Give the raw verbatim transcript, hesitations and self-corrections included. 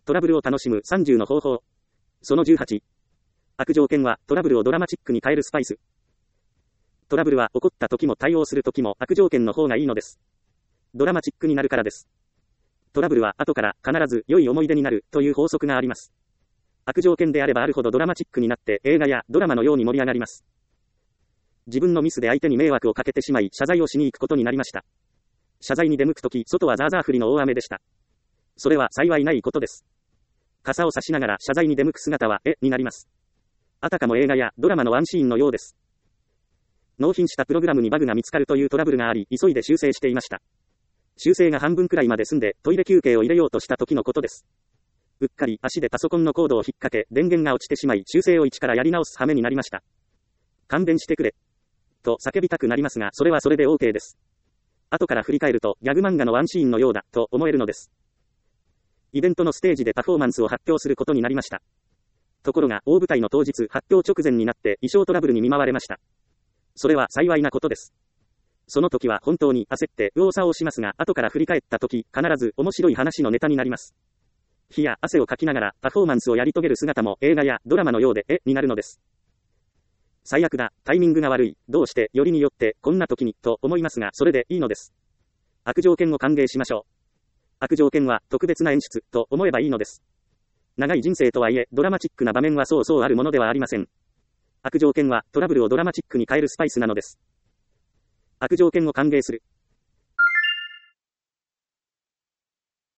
トラブルを楽しむさんじゅうの方法。そのじゅうはち。悪条件はトラブルをドラマチックに変えるスパイス。トラブルは起こった時も対応する時も悪条件の方がいいのです。ドラマチックになるからです。トラブルは後から必ず良い思い出になるという法則があります。悪条件であればあるほどドラマチックになって映画やドラマのように盛り上がります。自分のミスで相手に迷惑をかけてしまい謝罪をしに行くことになりました。謝罪に出向くとき、外はザーザー降りの大雨でした。それは幸いないことです。傘を差しながら謝罪に出向く姿は、え、になります。あたかも映画やドラマのワンシーンのようです。納品したプログラムにバグが見つかるというトラブルがあり、急いで修正していました。修正が半分くらいまで済んで、トイレ休憩を入れようとした時のことです。うっかり足でパソコンのコードを引っ掛け、電源が落ちてしまい、修正を一からやり直す羽目になりました。勘弁してくれ。と叫びたくなりますが、それはそれで OK です。後から振り返ると、ギャグ漫画のワンシーンのようだ、と思えるのです。イベントのステージでパフォーマンスを発表することになりました。ところが、大舞台の当日、発表直前になって、衣装トラブルに見舞われました。それは幸いなことです。その時は本当に焦って、右往左往しますが、後から振り返った時、必ず面白い話のネタになります。火や汗をかきながら、パフォーマンスをやり遂げる姿も映画やドラマのようで、え、になるのです。最悪だ、タイミングが悪い、どうして、よりによって、こんな時に、と思いますが、それでいいのです。悪条件を歓迎しましょう。悪条件は、特別な演出、と思えばいいのです。長い人生とはいえ、ドラマチックな場面はそうそうあるものではありません。悪条件は、トラブルをドラマチックに変えるスパイスなのです。悪条件を歓迎する。